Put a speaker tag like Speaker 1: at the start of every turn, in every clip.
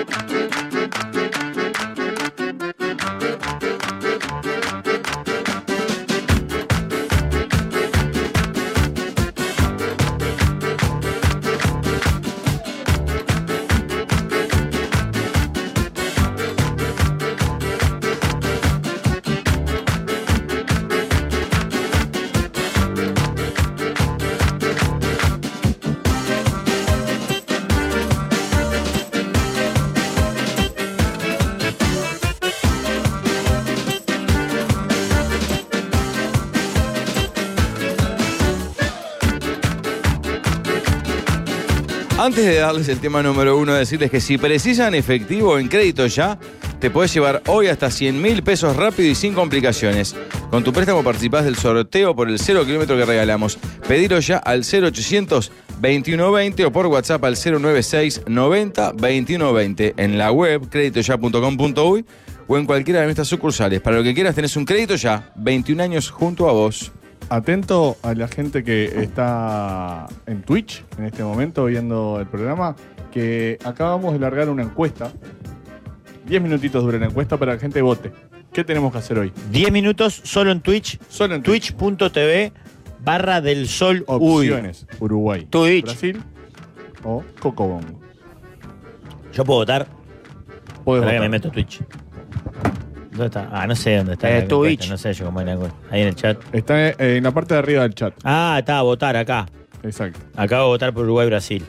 Speaker 1: Antes de darles el tema número 1, decirles que si precisan efectivo en Crédito Ya, te podés llevar hoy hasta 100.000 pesos rápido y sin complicaciones. Con tu préstamo participás del sorteo por el 0 kilómetro que regalamos. Pedilo ya al 0800 2120 o por WhatsApp al 096 90 2120 en la web creditoya.com.uy o en cualquiera de nuestras sucursales. Para lo que quieras tenés un Crédito Ya, 21 años junto a vos.
Speaker 2: Atento a la gente que está en Twitch en este momento viendo el programa, que acabamos de largar una encuesta. 10 minutitos dura la encuesta para que la gente vote. ¿Qué tenemos que hacer hoy?
Speaker 3: 10 minutos solo en Twitch.
Speaker 2: Solo en Twitch.
Speaker 3: Twitch.tv/del-sol.
Speaker 2: Opciones: Uruguay,
Speaker 3: Twitch,
Speaker 2: Brasil o Cocobongo.
Speaker 3: Yo puedo votar.
Speaker 2: Podés
Speaker 3: Ahora que
Speaker 2: votar.
Speaker 3: me meto a Twitch. ¿Dónde está? Ah, no sé dónde está.
Speaker 4: Twitch.
Speaker 3: No sé yo cómo era. Ahí en el chat.
Speaker 2: Está en la parte de arriba del chat.
Speaker 3: Ah, está, a votar acá.
Speaker 2: Exacto.
Speaker 3: Acabo de votar por Uruguay-Brasil.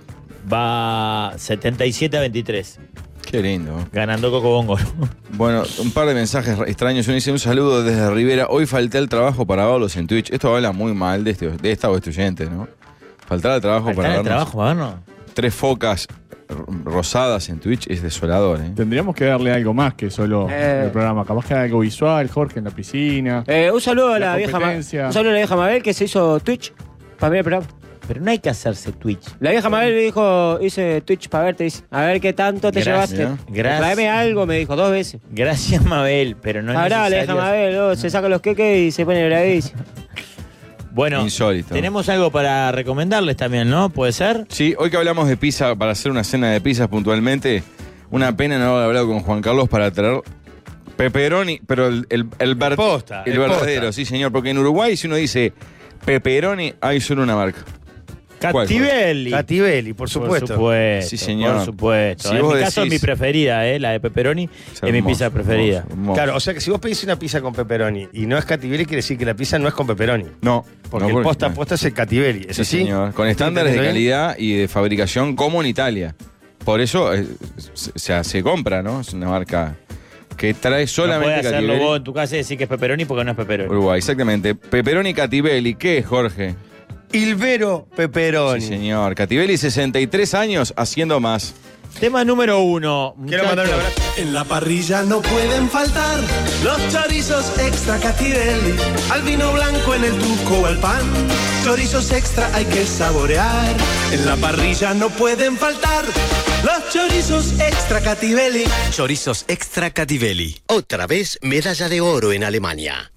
Speaker 3: Va 77-23.
Speaker 1: Qué lindo.
Speaker 3: Ganando Cocobongo.
Speaker 1: Bueno, un par de mensajes extraños. Uno dice: un saludo desde Rivera. Hoy falté al trabajo para verlos en Twitch. Esto habla muy mal de esta o este oyente, ¿no? Faltar al trabajo para vernos.
Speaker 3: trabajo para vernos?
Speaker 1: 3 focas rosadas en Twitch es desolador, ¿eh?
Speaker 2: Tendríamos que darle algo más que solo el programa. Capaz que algo visual, Jorge en la piscina.
Speaker 4: Un saludo a la vieja Mabel que se hizo Twitch para ver el programa.
Speaker 3: Pero no hay que hacerse Twitch.
Speaker 4: La vieja Mabel me dijo, hice Twitch para verte, dice, a ver qué tanto te llevaste.
Speaker 3: Gracias.
Speaker 4: Tráeme algo, me dijo 2 veces.
Speaker 3: Gracias, Mabel, pero no es
Speaker 4: Ahora la vieja Mabel, se saca los queques y se pone bravísimo.
Speaker 3: Bueno,
Speaker 1: insólito.
Speaker 3: Tenemos algo para recomendarles también, ¿no? ¿Puede ser?
Speaker 1: Sí, hoy que hablamos de pizza, para hacer una cena de pizzas puntualmente, una pena no haber hablado con Juan Carlos para traer pepperoni, pero el verdadero,
Speaker 5: posta.
Speaker 1: sí señor, porque en Uruguay si uno dice pepperoni hay solo una marca.
Speaker 3: Cativelli.
Speaker 5: Cativelli, por supuesto.
Speaker 1: Sí, señor.
Speaker 3: Por supuesto.
Speaker 1: Si
Speaker 3: en
Speaker 1: vos
Speaker 3: mi caso es
Speaker 1: decís-
Speaker 3: mi preferida, la de pepperoni es mi pizza preferida.
Speaker 1: Hermoso.
Speaker 5: Claro, o sea que si vos pedís una pizza con pepperoni y no es Cativelli, quiere decir que la pizza no es con pepperoni.
Speaker 1: No,
Speaker 5: Porque
Speaker 1: no,
Speaker 5: el posta es el Cativelli. ¿Es
Speaker 1: Sí,
Speaker 5: así?
Speaker 1: señor. Con estándares de
Speaker 5: ¿Entendés bien?
Speaker 1: calidad y de fabricación como en Italia. Por eso se compra, ¿no? Es una marca que trae
Speaker 3: No
Speaker 1: solamente
Speaker 3: podés hacerlo
Speaker 1: Cativelli.
Speaker 3: vos en tu casa y decir que es pepperoni porque no es pepperoni.
Speaker 1: Uruguay, exactamente. Pepperoni Cativelli, ¿qué es, Jorge?
Speaker 5: Ilvero Pepperoni.
Speaker 1: Sí, señor. Cativelli, 63 años haciendo más.
Speaker 3: Tema número 1.
Speaker 5: Quiero mandar un abrazo.
Speaker 6: En la parrilla no pueden faltar los chorizos extra Cativelli, al vino blanco en el tuco o al pan. Chorizos extra hay que saborear. En la parrilla no pueden faltar los chorizos extra Cativelli.
Speaker 7: Chorizos extra Cativelli. Otra vez medalla de oro en Alemania.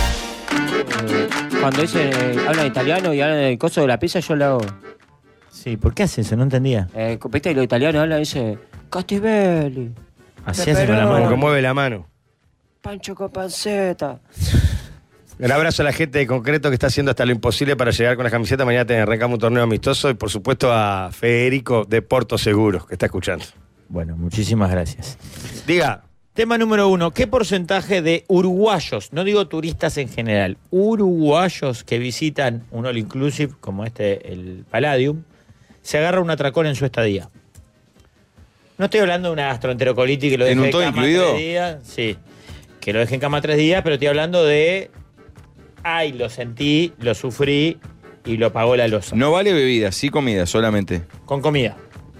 Speaker 4: Cuando dicen, hablan italiano y hablan del coso de la pizza, yo lo hago.
Speaker 3: Sí, ¿por qué hace eso? No entendía.
Speaker 4: ¿Viste? Y los italianos hablan y dicen, Cativelli,
Speaker 3: Así hace con la
Speaker 5: Como que
Speaker 3: mano.
Speaker 5: mueve la mano.
Speaker 4: pancho con panceta.
Speaker 5: Un abrazo a la gente de Concreto que está haciendo hasta lo imposible para llegar con las camisetas. Mañana arrancamos un torneo amistoso y por supuesto a Federico de Porto Seguros que está escuchando.
Speaker 3: Bueno, muchísimas gracias.
Speaker 5: Diga.
Speaker 3: Tema número 1. ¿Qué porcentaje de uruguayos, no digo turistas en general, uruguayos que visitan un all inclusive como el Palladium, se agarra un atracón en su estadía? No estoy hablando de una gastroenterocolitis que lo deje
Speaker 1: ¿En un
Speaker 3: en
Speaker 1: todo
Speaker 3: cama
Speaker 1: incluido?
Speaker 3: 3 días. Sí, que lo deje en cama 3 días, pero estoy hablando de, ay, lo sentí, lo sufrí y lo pagó la losa.
Speaker 1: No vale bebida, sí comida solamente.
Speaker 3: Con comida.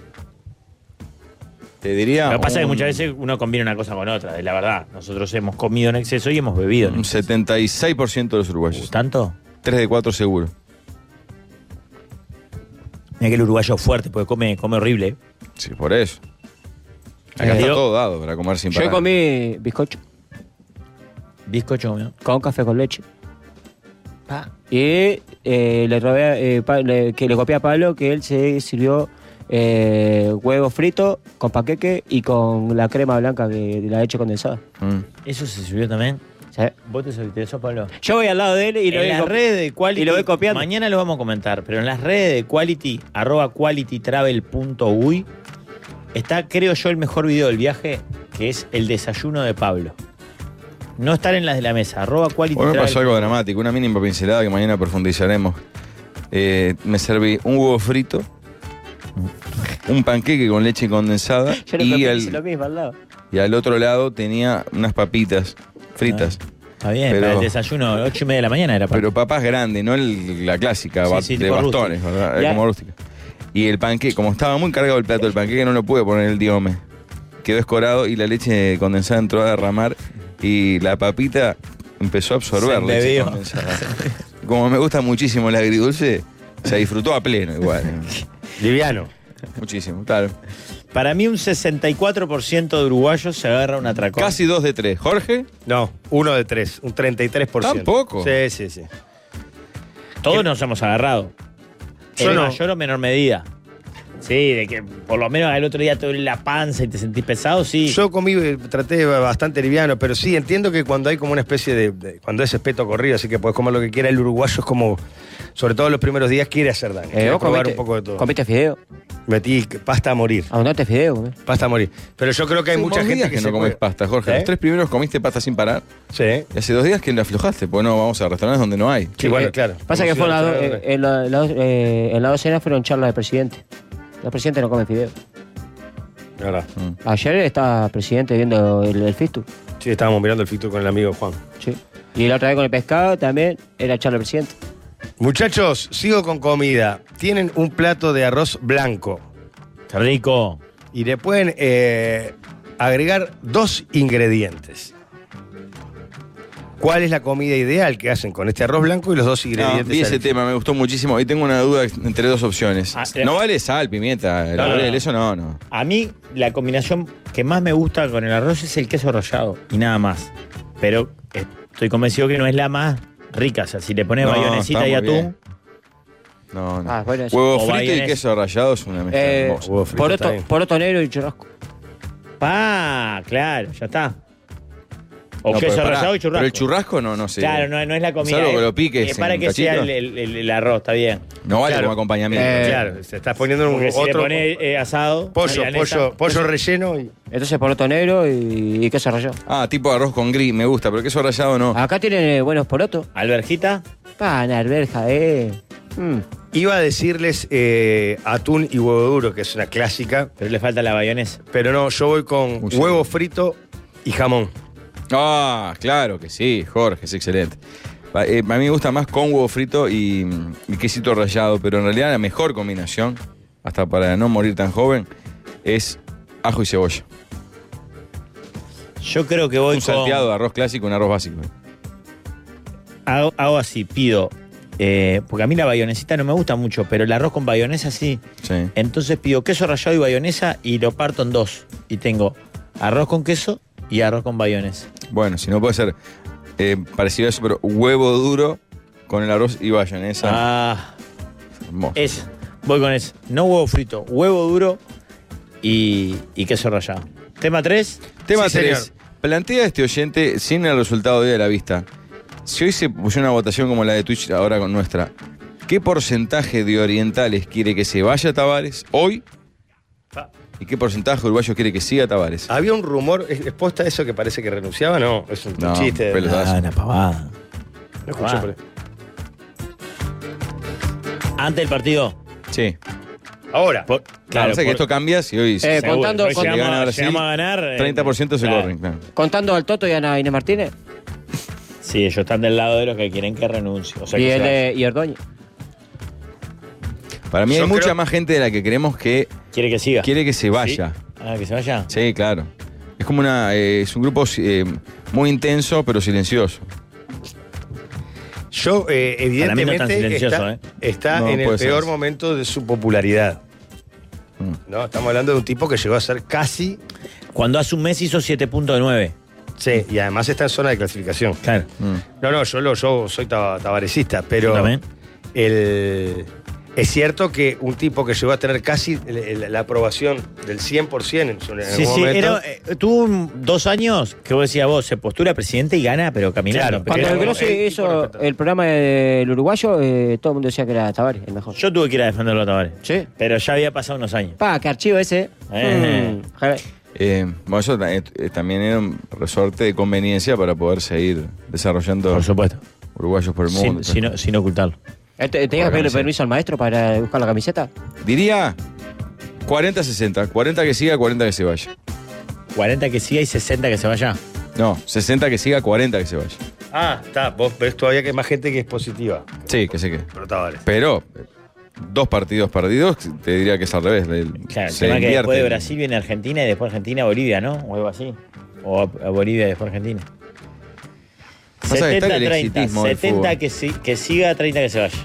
Speaker 1: Te diría.
Speaker 3: Lo que pasa es que muchas veces uno combina una cosa con otra, de la verdad. Nosotros hemos comido en exceso y hemos bebido en
Speaker 1: Un
Speaker 3: exceso.
Speaker 1: 76% de los uruguayos.
Speaker 3: ¿Tanto?
Speaker 1: 3 de 4 seguro.
Speaker 3: Mira que el uruguayo es fuerte, porque come horrible.
Speaker 1: Sí, por eso. Acá está
Speaker 3: Yo-
Speaker 1: todo dado para comer sin parar.
Speaker 4: Yo comí bizcocho
Speaker 3: Bizcocho, ¿no?
Speaker 4: con café con leche. Y le robé, que le copié a Pablo que él se sirvió huevo frito con panqueque y con la crema blanca de la leche condensada.
Speaker 3: ¿Eso se subió también?
Speaker 4: ¿Sí?
Speaker 3: ¿Vos te subiste eso, Pablo?
Speaker 4: Yo voy al lado de él y
Speaker 3: en las redes de Quality,
Speaker 4: y lo voy copiando.
Speaker 3: Mañana lo vamos a comentar, pero en las redes de Quality, @qualitytravel.uy, está, creo yo, el mejor video del viaje, que es el desayuno de Pablo. No estar en las de la mesa, @qualitytravel.
Speaker 1: Hoy me pasó algo dramático, una mínima pincelada que mañana profundizaremos. Me serví un huevo frito, un panqueque con leche condensada
Speaker 4: Yo le hice lo mismo al lado.
Speaker 1: y al otro lado tenía unas papitas fritas.
Speaker 3: Está bien,
Speaker 1: Pero-
Speaker 3: para el desayuno, 8:30 de la mañana era para.
Speaker 1: Pero papas grandes, no la clásica
Speaker 3: Sí,
Speaker 1: de
Speaker 3: tipo
Speaker 1: bastones,
Speaker 3: rústica.
Speaker 1: ¿verdad?
Speaker 4: Ya.
Speaker 1: Como rústica. Y el panqueque, como estaba muy cargado el plato del panqueque, no lo pude poner el diome. Quedó escorado y la leche condensada entró a derramar y la papita empezó a absorber
Speaker 3: Se
Speaker 1: leche
Speaker 3: embebió.
Speaker 1: condensada. Como me gusta muchísimo el agridulce, se disfrutó a pleno igual.
Speaker 5: Liviano.
Speaker 1: Muchísimo, claro.
Speaker 3: Para mí un 64% de uruguayos se agarra un atracón.
Speaker 1: Casi 2 de 3. ¿Jorge?
Speaker 5: No, 1 de 3, un 33%.
Speaker 1: ¿Tampoco?
Speaker 5: Sí.
Speaker 3: Todos nos hemos agarrado.
Speaker 5: Yo
Speaker 3: En
Speaker 5: no.
Speaker 3: mayor o menor medida. Sí, de que por lo menos el otro día te duele la panza y te sentís pesado, sí.
Speaker 5: Yo comí, traté bastante liviano, pero sí, entiendo que cuando hay como una especie de cuando es espeto corrido, así que puedes comer lo que quiera, el uruguayo es como, sobre todo los primeros días, quiere hacer daño. Quiere
Speaker 4: ¿Vos
Speaker 5: probar un poco de todo.
Speaker 4: comiste fideo?
Speaker 5: Metí pasta a morir,
Speaker 4: Abundante fideo, comés.
Speaker 5: pasta a morir. Pero yo creo que hay
Speaker 1: Hace
Speaker 5: mucha
Speaker 1: 2
Speaker 5: gente
Speaker 1: días
Speaker 5: que
Speaker 1: que no
Speaker 5: se
Speaker 1: comes
Speaker 5: puede-
Speaker 1: pasta, Jorge.
Speaker 5: ¿Eh?
Speaker 1: Los 3 primeros comiste pasta sin parar.
Speaker 5: Sí.
Speaker 1: Y hace 2 días que le aflojaste, pues no vamos a restaurantes donde no hay.
Speaker 5: Sí, bueno, claro.
Speaker 4: Pasa que
Speaker 5: Hemos
Speaker 4: fueron
Speaker 5: ido
Speaker 4: las
Speaker 5: a
Speaker 4: dos,
Speaker 5: restaurantes.
Speaker 4: en las dos cenas fueron charlas del presidente. El presidente no come fideo.
Speaker 5: La verdad.
Speaker 4: Ayer estaba el presidente viendo el Fistu.
Speaker 5: Sí, estábamos mirando el fito con el amigo Juan.
Speaker 4: Sí. Y la otra vez con el pescado también era charla del presidente.
Speaker 5: Muchachos, sigo con comida. Tienen un plato de arroz blanco
Speaker 3: Qué rico.
Speaker 5: y le pueden agregar 2 ingredientes. ¿Cuál es la comida ideal que hacen con este arroz blanco y los 2
Speaker 1: No,
Speaker 5: ingredientes?
Speaker 1: vi ese
Speaker 5: al-
Speaker 1: tema, me gustó muchísimo. Y tengo una duda entre 2 opciones. No vale sal, pimienta,
Speaker 3: No,
Speaker 1: laurel,
Speaker 3: no.
Speaker 1: eso no.
Speaker 3: A mí la combinación que más me gusta con el arroz es el queso rallado y nada más. Pero estoy convencido que no es la más rica. O sea, si le pones
Speaker 1: No,
Speaker 3: bayonesita
Speaker 1: está
Speaker 3: y
Speaker 1: muy
Speaker 3: atún,
Speaker 1: bien. No.
Speaker 4: Bueno, eso.
Speaker 1: Huevo
Speaker 3: O
Speaker 1: frito y
Speaker 3: bayonesa.
Speaker 1: queso rallado es una mezcla hermosa.
Speaker 5: Huevo frito, está bien.
Speaker 4: Poroto negro y churrasco.
Speaker 3: claro, ya está. O
Speaker 1: No,
Speaker 3: queso
Speaker 1: pero pará,
Speaker 3: rallado y churrasco.
Speaker 1: Pero el churrasco no sé.
Speaker 3: Claro, no es la comida.
Speaker 1: Salvo que
Speaker 3: es-
Speaker 1: lo piques
Speaker 3: Es para
Speaker 1: en
Speaker 3: que sea
Speaker 1: cachitos.
Speaker 3: el arroz, está bien.
Speaker 1: No vale
Speaker 5: Claro.
Speaker 1: como acompañamiento.
Speaker 5: Claro, se está poniendo un
Speaker 3: Porque si le
Speaker 5: otro
Speaker 3: pones asado,
Speaker 5: pollo
Speaker 3: milanesa,
Speaker 5: relleno y
Speaker 4: Entonces poroto negro y queso rallado.
Speaker 1: Tipo arroz con gris, me gusta, pero queso rallado no.
Speaker 4: Acá tienen buenos porotos.
Speaker 3: alverjita.
Speaker 4: Pana, alberja,
Speaker 5: iba a decirles atún y huevo duro, que es una clásica,
Speaker 3: Pero le falta la bayonesa.
Speaker 5: pero no, yo voy con
Speaker 1: Muy
Speaker 5: huevo frito y jamón.
Speaker 1: Claro que sí, Jorge, es excelente. A mí me gusta más con huevo frito y quesito rallado, pero en realidad la mejor combinación, hasta para no morir tan joven, es ajo y cebolla.
Speaker 3: Yo creo que voy
Speaker 1: Un salteado de arroz clásico, un arroz básico.
Speaker 3: Hago así, pido. Porque a mí la bayonesita no me gusta mucho, pero el arroz con bayonesa sí.
Speaker 1: Sí.
Speaker 3: Entonces pido queso rallado y bayonesa y lo parto en 2. Y tengo arroz con queso y arroz con bayonesa.
Speaker 1: Bueno, si no puede ser parecido a eso, pero huevo duro con el arroz y bayonesa.
Speaker 3: Ah,
Speaker 1: Hermoso.
Speaker 3: esa. Voy con eso. No huevo frito, huevo duro y queso rallado. Tema 3.
Speaker 1: Tema
Speaker 5: Sí,
Speaker 1: 3.
Speaker 5: señor.
Speaker 1: Plantea este oyente sin el resultado de la vista. Si hoy se puso una votación como la de Twitch ahora con nuestra, ¿qué porcentaje de orientales quiere que se vaya a Tavares hoy? ¿Y qué porcentaje de uruguayos quiere que siga a Tavares?
Speaker 5: Había un rumor, ¿es posta eso que parece que renunciaba? No, es un
Speaker 1: No,
Speaker 5: chiste.
Speaker 1: pelotazo.
Speaker 3: una pavada.
Speaker 5: No escuché por ahí.
Speaker 3: Antes del partido.
Speaker 1: Sí.
Speaker 5: Ahora,
Speaker 1: Claro, que esto cambia si hoy se
Speaker 3: Seguro.
Speaker 4: contando-
Speaker 3: Hoy
Speaker 4: con-
Speaker 3: llegamos,
Speaker 1: gana Brasil,
Speaker 3: llegamos a ganar.
Speaker 1: 30% se
Speaker 3: claro.
Speaker 1: corren. Claro.
Speaker 4: Contando al Toto y a Ana Inés Martínez
Speaker 3: Sí, ellos están del lado de los que quieren que renuncie. O sea,
Speaker 4: y,
Speaker 3: que se vaya.
Speaker 4: y Ordóñez.
Speaker 1: Para mí
Speaker 5: Yo
Speaker 1: hay mucha
Speaker 5: creo-
Speaker 1: más gente de la que creemos que
Speaker 3: Quiere que siga.
Speaker 1: quiere que se vaya.
Speaker 3: Ah, que se vaya.
Speaker 1: Sí, claro. Es como es un grupo muy intenso pero silencioso.
Speaker 5: yo
Speaker 3: Para mí no
Speaker 5: evidentemente
Speaker 3: tan silencioso,
Speaker 5: está
Speaker 1: No,
Speaker 5: en el
Speaker 1: puede ser
Speaker 5: peor
Speaker 1: eso.
Speaker 5: momento de su popularidad. ¿No? Estamos hablando de un tipo que llegó a ser casi.
Speaker 3: Cuando hace un mes hizo 7.9.
Speaker 5: Sí, y además está en zona de clasificación.
Speaker 3: Claro.
Speaker 5: No, yo soy tavaresista, pero
Speaker 3: Yo también.
Speaker 5: Es cierto que un tipo que llegó a tener casi la aprobación del 100% en
Speaker 3: Sí,
Speaker 5: algún
Speaker 3: sí,
Speaker 5: momento.
Speaker 3: tuvo 2 años que vos decías vos, se postura a presidente y gana, pero caminando.
Speaker 5: Claro,
Speaker 4: Cuando
Speaker 5: Pero
Speaker 4: el Grossi
Speaker 5: el
Speaker 4: hizo
Speaker 5: tipo respetó.
Speaker 4: el programa del uruguayo, todo el mundo decía que era Tavares, el mejor.
Speaker 3: Yo tuve que ir a defenderlo a Tavares.
Speaker 4: Sí.
Speaker 3: Pero ya había pasado unos años.
Speaker 4: Qué archivo ese. Javier.
Speaker 1: Bueno, eso también era un resorte de conveniencia para poder seguir desarrollando
Speaker 3: Por supuesto.
Speaker 1: uruguayos por el mundo.
Speaker 3: Sin ocultarlo.
Speaker 4: ¿Tenías que pedirle permiso al maestro para buscar la camiseta?
Speaker 1: Diría 40-60. 40 que siga, 40 que se vaya.
Speaker 3: 40 que siga y 60 que se vaya.
Speaker 1: No, 60 que siga, 40 que se vaya.
Speaker 5: Ah, está. Vos ves todavía que hay más gente que es positiva.
Speaker 1: Sí, que se quede.
Speaker 5: Pero Tavares.
Speaker 1: Pero 2 partidos perdidos, te diría que es al revés.
Speaker 3: Claro, el
Speaker 1: Se
Speaker 3: tema que
Speaker 1: invierte.
Speaker 3: después de Brasil viene Argentina y después Argentina Bolivia, ¿no? O algo así. O a Bolivia y después Argentina.
Speaker 1: Pasa que está el
Speaker 3: 70-30.
Speaker 1: exitismo del
Speaker 3: 70
Speaker 1: fútbol.
Speaker 3: que siga, 30 que se vaya.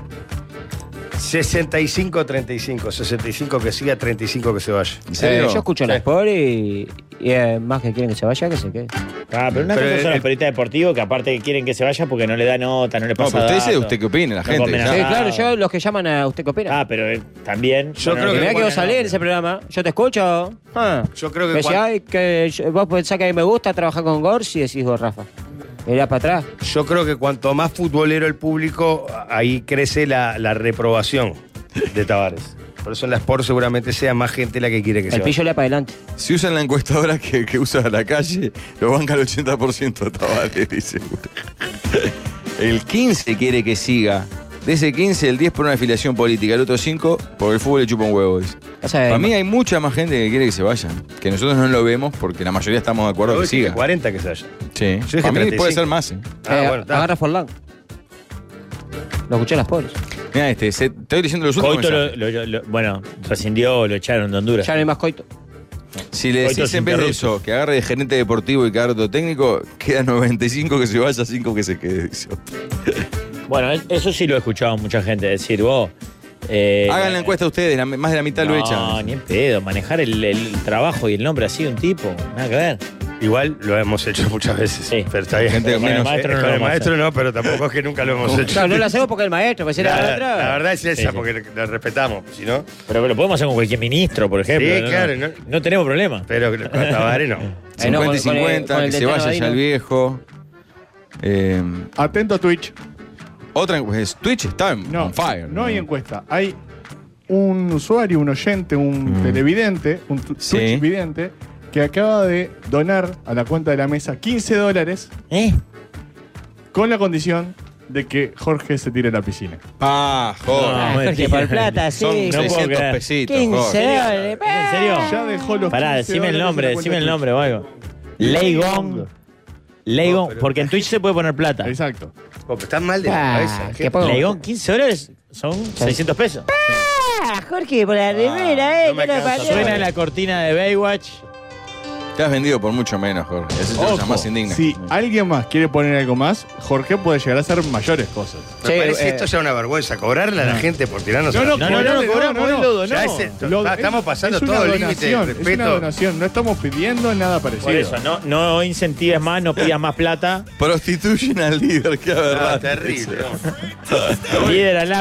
Speaker 5: 65-35. 65 que siga, 35 que se vaya.
Speaker 1: ¿En serio?
Speaker 4: Yo escucho la Sport y más que quieren que se vaya, que se quede.
Speaker 3: Pero una
Speaker 5: Pero
Speaker 3: cosa son
Speaker 5: el-
Speaker 3: los periodistas deportivos que aparte quieren que se vaya porque no le da nota, no le
Speaker 1: No,
Speaker 3: pasa
Speaker 1: pero usted dice
Speaker 3: datos.
Speaker 1: usted qué opina, la
Speaker 3: No
Speaker 1: gente.
Speaker 3: conviene
Speaker 1: ya.
Speaker 4: Sí,
Speaker 3: Ah.
Speaker 4: claro, yo los que llaman a usted que opina.
Speaker 3: Pero también.
Speaker 5: Yo creo
Speaker 3: no,
Speaker 5: que
Speaker 4: Mirá que
Speaker 5: bueno,
Speaker 4: vos salís en ese programa, yo te escucho.
Speaker 5: Yo creo que
Speaker 4: Me decís, ay, vos pensás que a mí me gusta trabajar con Gors y decís vos, Rafa. Mirá para atrás.
Speaker 5: Yo creo que cuanto más futbolero el público, ahí crece la reprobación de Tavares. Por eso en la Sport seguramente sea más gente la que quiere que
Speaker 4: El
Speaker 5: se
Speaker 4: pillo le para adelante.
Speaker 1: Si usan la encuestadora que usa la calle, lo banca el 80% de Tavares, dice. El 15 quiere que siga. De ese 15, el 10 por una afiliación política, el otro 5 por el fútbol le chupa un huevo, dice.
Speaker 4: O sea,
Speaker 1: Para mí hay mucha más gente que quiere que se vayan. Que nosotros no lo vemos porque la mayoría estamos de acuerdo
Speaker 5: vaya.
Speaker 1: que siga.
Speaker 5: 40 que se vaya.
Speaker 1: Sí.
Speaker 5: Yo dije
Speaker 1: Para mí
Speaker 5: 35.
Speaker 1: puede ser más.
Speaker 5: Está.
Speaker 4: agarra Forlán. Lo escuché en las pobres.
Speaker 1: Mira, estoy diciendo los últimos
Speaker 3: Coito
Speaker 1: mensajes.
Speaker 3: bueno, rescindió, lo echaron de Honduras.
Speaker 4: Ya no hay más coito.
Speaker 1: Si le
Speaker 3: Coito
Speaker 1: decís
Speaker 3: es
Speaker 1: en vez de
Speaker 3: interrupto.
Speaker 1: eso, que agarre de gerente deportivo y que agarre otro técnico, quedan 95 que se vaya, 5 que se quede, dice.
Speaker 3: Bueno, eso sí lo he escuchado mucha gente decir, vos.
Speaker 1: Hagan la encuesta ustedes, más de la mitad lo
Speaker 3: No,
Speaker 1: echan.
Speaker 3: ni en pedo. Manejar el trabajo y el nombre así de un tipo, nada que ver.
Speaker 5: Igual lo hemos hecho muchas veces.
Speaker 3: Sí.
Speaker 5: Pero está bien.
Speaker 1: Gente
Speaker 3: Con el
Speaker 1: menos-
Speaker 3: maestro no lo
Speaker 5: Con el
Speaker 3: vamos a
Speaker 5: maestro
Speaker 3: hacer.
Speaker 5: no, pero tampoco es que nunca lo hemos hecho.
Speaker 4: Claro, no lo hacemos porque el maestro, pues era
Speaker 5: La,
Speaker 4: otra.
Speaker 5: la verdad es esa,
Speaker 3: Sí, sí.
Speaker 5: porque lo respetamos. Si no,
Speaker 3: Pero lo podemos hacer con cualquier ministro, por ejemplo.
Speaker 5: Sí,
Speaker 3: ¿no?
Speaker 5: claro,
Speaker 3: No,
Speaker 5: no.
Speaker 3: no tenemos problema.
Speaker 5: pero con Tavares no.
Speaker 1: 50
Speaker 4: con
Speaker 1: y
Speaker 4: el-
Speaker 1: 50,
Speaker 4: con el
Speaker 1: que se
Speaker 4: Tano
Speaker 1: vaya ya
Speaker 4: Badino.
Speaker 1: el viejo.
Speaker 2: Atento a Twitch.
Speaker 1: Otra encuesta. Twitch está
Speaker 2: No,
Speaker 1: on fire.
Speaker 2: no hay encuesta. Hay un usuario, un oyente, un televidente, un
Speaker 1: Sí.
Speaker 2: Twitch vidente, que acaba de donar a la cuenta de la mesa $15 con la condición de que Jorge se tire a la piscina.
Speaker 1: Ah,
Speaker 3: No,
Speaker 1: joder.
Speaker 4: Jorge,
Speaker 3: mentira.
Speaker 4: por plata,
Speaker 1: Son
Speaker 4: sí.
Speaker 3: no puedo
Speaker 1: 600
Speaker 3: creer.
Speaker 1: pesitos.
Speaker 4: 15
Speaker 1: Jorge.
Speaker 4: dólares.
Speaker 3: ¿En serio?
Speaker 2: Ya dejó los
Speaker 3: Pará,
Speaker 2: 15
Speaker 3: decime el
Speaker 2: dólares
Speaker 3: nombre,
Speaker 2: en la
Speaker 3: decime el
Speaker 2: cuenta
Speaker 3: nombre o algo. Leigón. Leigón, porque en Twitch se puede poner plata.
Speaker 2: Twitch. Exacto.
Speaker 5: Porque están mal de la
Speaker 4: Ah,
Speaker 5: cabeza.
Speaker 4: qué poco.
Speaker 3: Leigón, $15 son 600 pesos.
Speaker 4: Ah, Jorge, por la remera,
Speaker 5: no me
Speaker 4: que no
Speaker 5: alcanza.
Speaker 4: parió.
Speaker 3: Suena la cortina de Baywatch.
Speaker 1: Te has vendido por mucho menos, Jorge. Ese es
Speaker 2: Ojo,
Speaker 1: lo más indigna.
Speaker 2: si alguien más quiere poner algo más, Jorge puede llegar a hacer mayores cosas.
Speaker 5: Me
Speaker 4: Sí,
Speaker 5: parece esto ya una vergüenza. Cobrarle a la gente por tirarnos a la
Speaker 3: No, cobramos, él lo donó.
Speaker 5: Ya estamos pasando
Speaker 2: es una
Speaker 5: todo el límite de
Speaker 2: donación, Es una
Speaker 5: respeto.
Speaker 2: donación, no estamos pidiendo nada parecido.
Speaker 3: Por eso, no incentives más, no pidas más plata.
Speaker 1: Prostituyen al líder, qué
Speaker 5: Ah,
Speaker 1: verdad.
Speaker 5: terrible.
Speaker 3: Líder al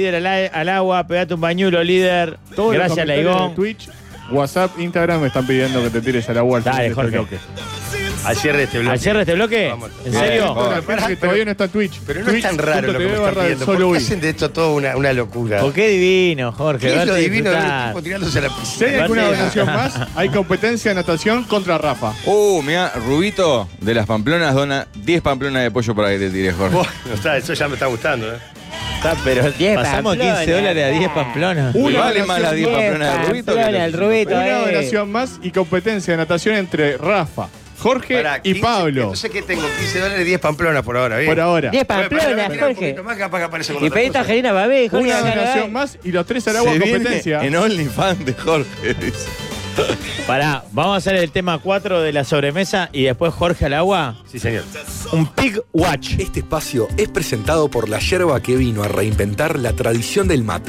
Speaker 3: agua, pegate un bañuelo, líder.
Speaker 2: Todos los
Speaker 3: Gracias,
Speaker 2: comentarios
Speaker 3: Leigón.
Speaker 2: de Twitch, WhatsApp, Instagram me están pidiendo que te tires a la agua al
Speaker 3: Dale,
Speaker 2: final de este
Speaker 3: Jorge.
Speaker 2: bloque.
Speaker 5: Al cierre de este bloque.
Speaker 3: ¿Al cierre de este bloque?
Speaker 5: Vamos.
Speaker 3: ¿En
Speaker 1: Bien,
Speaker 3: serio?
Speaker 1: Jorge.
Speaker 2: La gente que todavía no está en Twitch.
Speaker 5: Pero no es tan raro lo que me están pidiendo. ¿Por qué hacen de esto todo una locura?
Speaker 3: ¿Por qué divino, Jorge?
Speaker 5: ¿Qué es
Speaker 3: Verte
Speaker 5: lo divino de un
Speaker 3: disfrutar.
Speaker 5: tipo tirándose a la
Speaker 2: Si
Speaker 5: piscina?
Speaker 2: hay alguna
Speaker 3: Aparte-
Speaker 2: donación más, hay competencia de natación contra Rafa.
Speaker 1: Mira, Rubito de las Pamplonas dona 10 Pamplonas de pollo para que te tires, Jorge.
Speaker 5: Bueno, está, eso ya me está gustando, ¿eh?
Speaker 3: Pero
Speaker 4: 10
Speaker 3: pasamos
Speaker 4: Pamplona.
Speaker 3: $15 a 10 Pamplonas.
Speaker 2: Una
Speaker 1: Vale más las 10 Pamplonas de Rubito. que
Speaker 4: El
Speaker 1: los-
Speaker 4: Rubito,
Speaker 2: Una donación más y competencia de natación entre Rafa, Jorge
Speaker 5: Pará,
Speaker 2: y
Speaker 5: 15,
Speaker 2: Pablo.
Speaker 5: Entonces, ¿qué tengo? $15, 10 Pamplonas por ahora, ¿bien?
Speaker 2: Por ahora.
Speaker 4: 10
Speaker 5: Bueno,
Speaker 4: Pamplona,
Speaker 5: mira, un
Speaker 4: Jorge.
Speaker 5: poquito más, capaz que aparece con
Speaker 4: Y
Speaker 5: otra
Speaker 4: pediste
Speaker 5: cosa.
Speaker 4: Angelina Babé, Jorge.
Speaker 2: Una
Speaker 4: acá,
Speaker 2: donación
Speaker 4: acá.
Speaker 2: más y los 3 al agua
Speaker 1: Se viene
Speaker 2: competencia.
Speaker 1: en OnlyFans de Jorge, dice.
Speaker 3: Pará, vamos a hacer el tema 4 de la sobremesa y después Jorge al agua.
Speaker 5: Sí, señor.
Speaker 3: Un Pig Watch.
Speaker 8: Este espacio es presentado por la yerba que vino a reinventar la tradición del mate.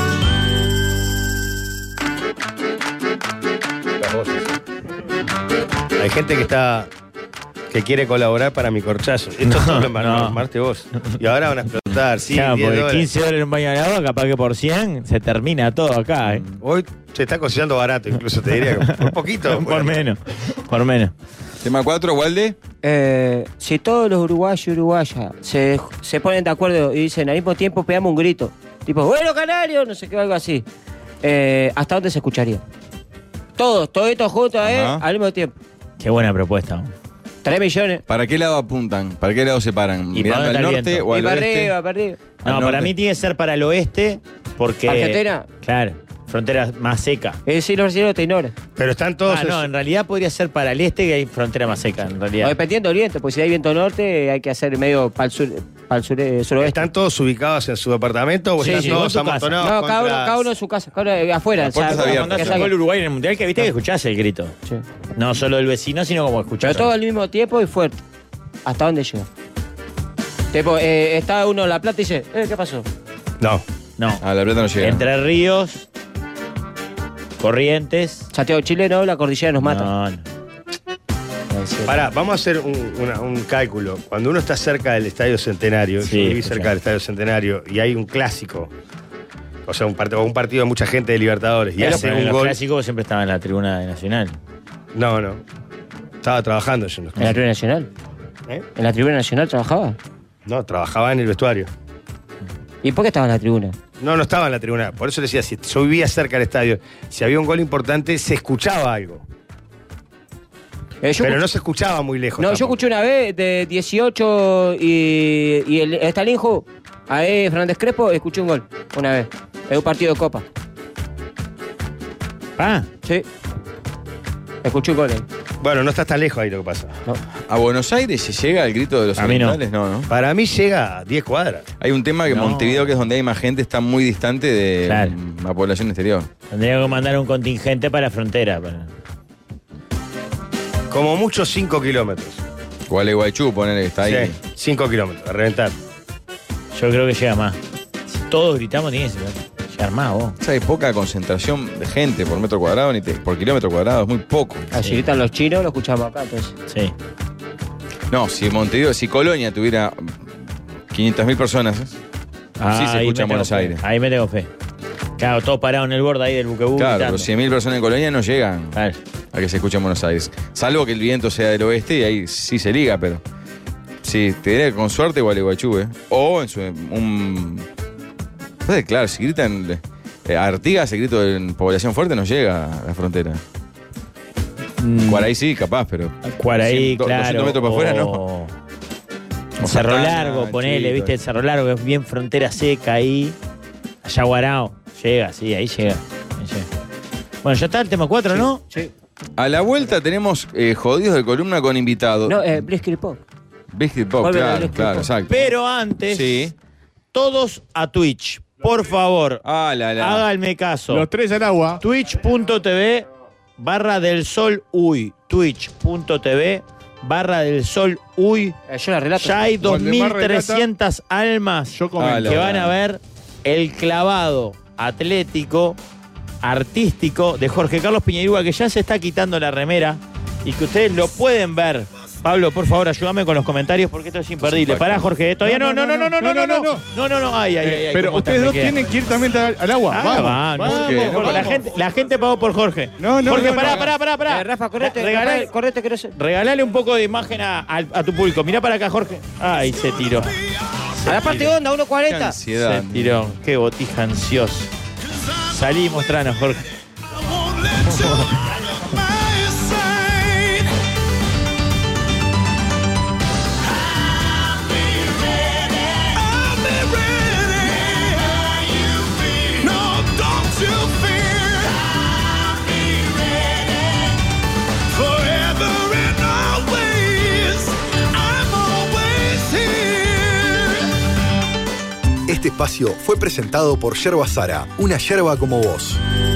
Speaker 5: Hay gente que quiere colaborar para mi corchazo. Esto
Speaker 3: No,
Speaker 5: es lo
Speaker 3: no.
Speaker 5: armaste vos. Y ahora van a explotar. disfrutar, sí.
Speaker 3: Claro, porque
Speaker 5: $10.
Speaker 3: 15 dólares en un baño de agua, capaz que por 100 se termina todo acá, ¿eh?
Speaker 5: Hoy se está cocinando barato, incluso te diría que por poquito.
Speaker 3: Por menos, por menos.
Speaker 1: Tema 4, Walde.
Speaker 4: Si todos los uruguayos y uruguayas se ponen de acuerdo y dicen al mismo tiempo pegamos un grito, tipo, bueno, canario, no sé qué, algo así, ¿hasta dónde se escucharía? Todos juntos, al mismo tiempo.
Speaker 3: Qué buena propuesta.
Speaker 4: 3 millones.
Speaker 1: ¿Para qué lado apuntan? ¿Para qué lado se paran?
Speaker 3: ¿Y
Speaker 1: ¿Mirando
Speaker 3: para
Speaker 1: al
Speaker 3: dónde está el
Speaker 1: norte
Speaker 3: viento?
Speaker 1: o
Speaker 4: Y
Speaker 1: al
Speaker 4: para
Speaker 1: oeste?
Speaker 4: arriba, para arriba.
Speaker 3: No,
Speaker 1: Al
Speaker 3: para
Speaker 1: norte.
Speaker 3: mí tiene que ser para el oeste, porque...
Speaker 4: ¿Argentina?
Speaker 3: Claro, frontera más seca.
Speaker 4: Es decir, los brasileños te ignoran.
Speaker 5: Pero están todos.
Speaker 3: No, en realidad podría ser para el este, que hay frontera más seca, en
Speaker 4: O
Speaker 3: realidad.
Speaker 4: dependiendo del viento, pues si hay viento norte hay que hacer medio para el suroeste.
Speaker 5: ¿Están todos ubicados en su departamento o
Speaker 3: Sí,
Speaker 5: están
Speaker 3: sí,
Speaker 5: todos
Speaker 3: en su casa.
Speaker 5: amontonados?
Speaker 4: No,
Speaker 5: contra-
Speaker 4: cada uno en su casa, cada uno afuera.
Speaker 1: Las puertas abiertas.
Speaker 3: Cuando sacó el Uruguay en el Mundial, que viste que escuchás el grito.
Speaker 4: Sí.
Speaker 3: No solo del vecino, sino como escuchás.
Speaker 4: Pero todo al mismo tiempo y fuerte. ¿Hasta dónde llega? Tipo, está uno en La Plata y dice, ¿qué pasó?
Speaker 5: No.
Speaker 3: No.
Speaker 1: A La Plata no llega.
Speaker 3: Entre Ríos, Corrientes.
Speaker 4: Santiago de Chile, no, la cordillera nos mata.
Speaker 3: No, no.
Speaker 5: Pará, vamos a hacer un cálculo. Cuando uno está cerca del Estadio Centenario,
Speaker 3: Sí,
Speaker 5: yo viví
Speaker 3: escuchá.
Speaker 5: cerca del Estadio Centenario y hay un clásico, o sea, un partido de mucha gente de Libertadores y
Speaker 3: Pero
Speaker 5: hace
Speaker 3: en
Speaker 5: un
Speaker 3: los
Speaker 5: gol.
Speaker 3: clásicos siempre estaba en la tribuna de Nacional.
Speaker 5: No. Estaba trabajando yo en los
Speaker 4: ¿En la tribuna nacional?
Speaker 5: ¿Eh?
Speaker 4: ¿En la tribuna nacional trabajaba?
Speaker 5: No, trabajaba en el vestuario.
Speaker 4: ¿Y por qué estaba en la tribuna?
Speaker 5: No estaba en la tribuna. Por eso le decía, si yo vivía cerca del estadio, si había un gol importante, se escuchaba algo. Pero no se escuchaba muy lejos.
Speaker 4: No, yo
Speaker 5: tampoco.
Speaker 4: escuché una vez de 18 y el Estalinjo, ahí Fernández Crespo, escuché un gol una vez. En un partido de Copa.
Speaker 3: Ah,
Speaker 4: Sí. Escuché un gol ahí.
Speaker 5: Bueno, no estás tan lejos ahí lo que pasa.
Speaker 1: ¿A Buenos Aires se llega el grito de los
Speaker 3: A mí no.
Speaker 1: orientales? No, ¿no?
Speaker 5: Para mí llega a 10 cuadras.
Speaker 1: Hay un tema que
Speaker 3: No.
Speaker 1: Montevideo, que es donde hay más gente, está muy distante de
Speaker 3: Claro.
Speaker 1: la población exterior.
Speaker 3: tendría que mandar un contingente para la frontera.
Speaker 5: Como mucho 5 kilómetros.
Speaker 1: Gualeguaychú, ponele que está ahí.
Speaker 5: Sí, 5 kilómetros, a reventar.
Speaker 3: Yo creo que llega más. Si todos gritamos, tiene que llegar más, vos.
Speaker 1: O sea, hay poca concentración de gente por metro cuadrado, por kilómetro cuadrado, es muy poco.
Speaker 4: Si gritan los chinos, lo escuchamos acá, entonces.
Speaker 3: Sí.
Speaker 1: No, si Montevideo, si Colonia tuviera 500.000 personas, sí se
Speaker 3: Ahí
Speaker 1: escucha
Speaker 3: me
Speaker 1: en
Speaker 3: tengo
Speaker 1: Buenos
Speaker 3: fe.
Speaker 1: Aires.
Speaker 3: Ahí me tengo fe. Claro, todos parados en el borde ahí del buquebú.
Speaker 1: Claro,
Speaker 3: gritando.
Speaker 1: pero 100.000 personas en Colonia no llegan
Speaker 3: Claro.
Speaker 1: a que se escuche en Buenos Aires. Salvo que el viento sea del oeste y ahí sí se liga, pero. Sí, te diría que con suerte Gualeguaychú, ¿eh? O en Entonces, claro, si gritan. Artigas, el grito en población fuerte no llega a la frontera. Cuaraí sí, capaz, pero.
Speaker 3: Cuaraí,
Speaker 1: 200
Speaker 3: claro.
Speaker 1: metros para afuera, no.
Speaker 3: O Cerro
Speaker 1: Santana,
Speaker 3: Largo, ponele,
Speaker 1: Chivito.
Speaker 3: viste, el Cerro Largo, que es bien frontera seca ahí. Ayaguarao. Llega, sí, ahí llega. Ahí llega. Bueno, ya está el tema 4, ¿no?
Speaker 4: Sí.
Speaker 1: A la vuelta tenemos jodidos de columna con invitado.
Speaker 4: No, Blisky Pop.
Speaker 1: Biscuit Pop,
Speaker 4: Vuelve a
Speaker 1: claro,
Speaker 4: Biscuit
Speaker 1: claro,
Speaker 4: Pop.
Speaker 1: exacto.
Speaker 3: Pero antes,
Speaker 1: Sí.
Speaker 3: todos a Twitch. Por favor,
Speaker 1: Ah,
Speaker 3: háganme caso.
Speaker 2: Los 3 al agua.
Speaker 3: Twitch.tv/del sol uy. Twitch.tv/del sol uy.
Speaker 4: Yo la relato.
Speaker 3: Ya hay
Speaker 2: Waldemar
Speaker 3: 2.300 almas
Speaker 2: Yo comento.
Speaker 3: que van a ver el clavado atlético, artístico de Jorge Carlos Piñeirúa, que ya se está quitando la remera y que ustedes lo pueden ver. Pablo, por favor, ayúdame con los comentarios porque esto es imperdible. Pará, Jorge, todavía no. No, ay,
Speaker 2: Pero
Speaker 3: cómo
Speaker 2: ustedes
Speaker 3: me
Speaker 2: dos
Speaker 3: queda.
Speaker 2: tienen que ir también al agua.
Speaker 3: Ah,
Speaker 2: vamos.
Speaker 3: Jorge,
Speaker 2: vamos.
Speaker 3: la gente pagó por Jorge.
Speaker 2: No,
Speaker 3: Jorge,
Speaker 2: no,
Speaker 3: pará.
Speaker 4: Rafa, correte,
Speaker 3: Regalale-
Speaker 4: correte que no sé.
Speaker 3: Regalale un poco de imagen a tu público. Mirá para acá, Jorge. Ay, se tiró.
Speaker 4: A la parte onda,
Speaker 1: Qué
Speaker 4: 1.40.
Speaker 1: ansiedad.
Speaker 3: Se tiró. Qué botija ansiosa. Salí y mostranos, Jorge.
Speaker 8: Este espacio fue presentado por Yerba Sara, una yerba como vos.